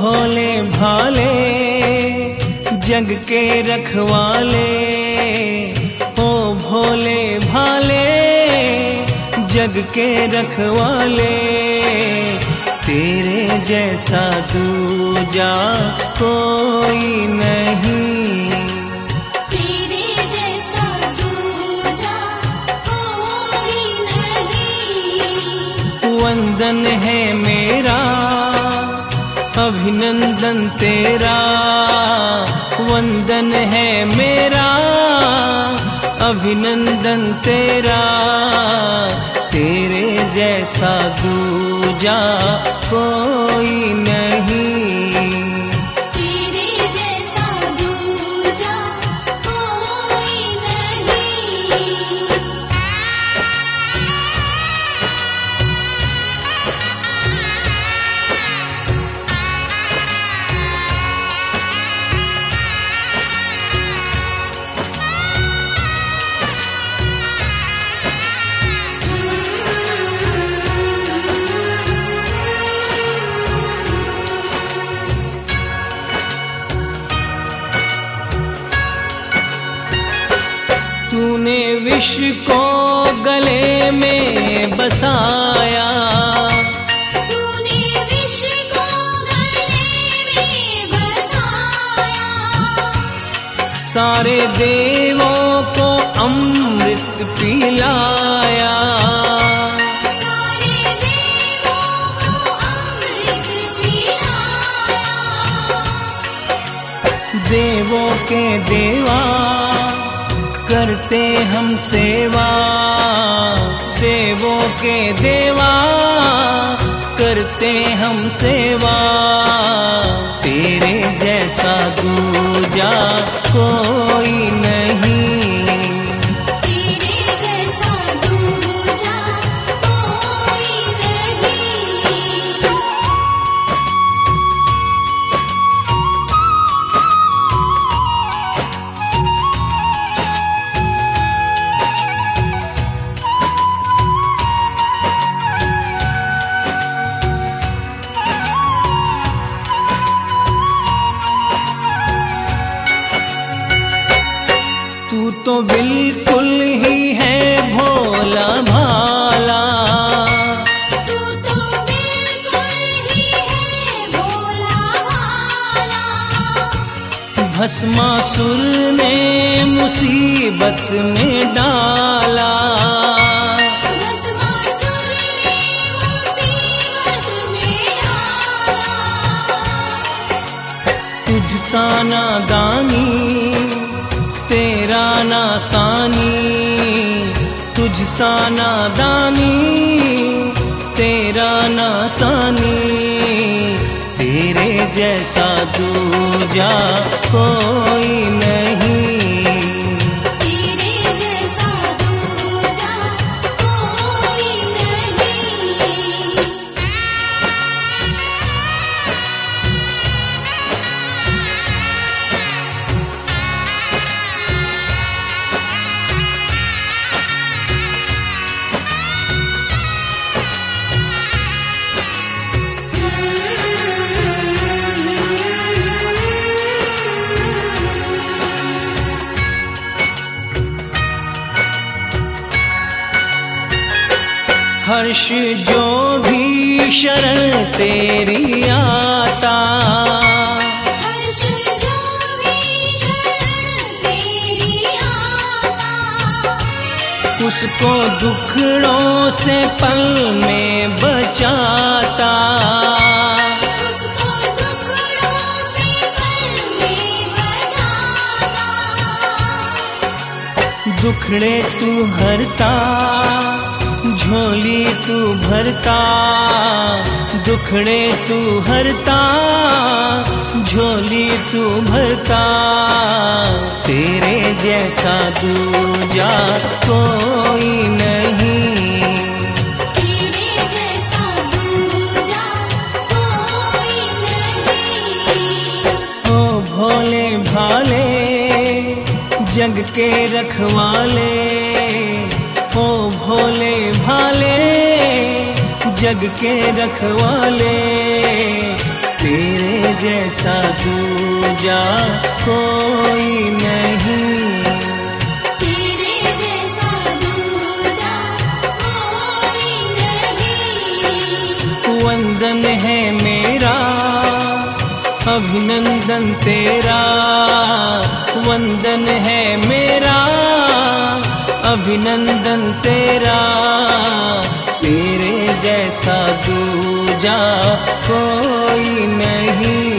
भोले भाले जग के रखवाले, ओ भोले भाले जग के रखवाले, तेरे जैसा दूजा कोई नहीं, तेरे जैसा दूजा कोई नहीं। वंदन है मेरा अभिनंदन तेरा, वंदन है मेरा अभिनंदन तेरा, तेरे जैसा दूजा कोई नहीं, तेरे जैसा दूजा कोई नहीं। तूने विश्व को गले में बसाया, तूने विश्व को गले में बसाया, सारे देवों को अमृत पिलाया, सारे देवों को अमृत पिलाया। देवों के देवा करते हम सेवा, देवों के देवा करते हम सेवा, तेरे जैसा दूजा कोई नहीं, तेरे जैसा दूजा कोई नहीं। तू तो बिल्कुल ही है भोला भाला, तू तो बिल्कुल ही है भोला भाला, भस्मासुर ने मुसीबत में डाला, भस्मासुर ने मुसीबत में डाला। तुझ सा नादानी तेरा नासानी, तुझ सा नादानी तेरा नासानी, तेरे जैसा दूजा कोई नहीं, तेरे जैसा दूजा कोई नहीं। हर्ष जो भी शरण तेरी आता, हर्ष जो भी शरण तेरी आता, उसको दुखड़ों से पल में बचाता, उसको दुखड़ों से पल में बचाता। दुखड़े तू हरता झोली तू भरता, दुखड़े तू हरता झोली तू भरता, तेरे जैसा दूजा कोई नहीं, तेरे जैसा दूजा कोई नहीं। ओ भोले भाले जग के रखवाले, ओ भोले भाले जग के रखवाले, तेरे जैसा दूजा कोई नहीं। तेरे जैसा दूजा कोई नहीं। वंदन है मेरा अभिनंदन तेरा, वंदन है मेरा अभिनंदन तेरा। तेरे जैसा दूजा कोई नहीं।